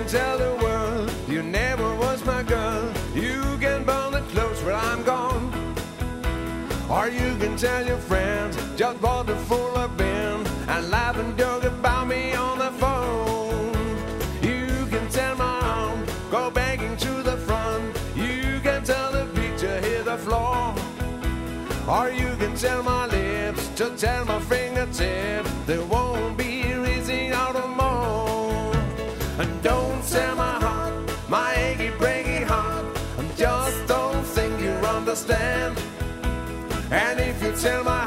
can tell the world you never was my girl. You can burn the clothes where I'm gone. Or you can tell your friends just bought a full of bin and laugh and joke about me on the phone. You can tell my arm, go begging to the front. You can tell the picture, hit the floor. Or you can tell my lips to tell my fingertips there won't be reason out of more. And don't tell my heart, my achy breaky heart, I just don't think you understand. And if you tell my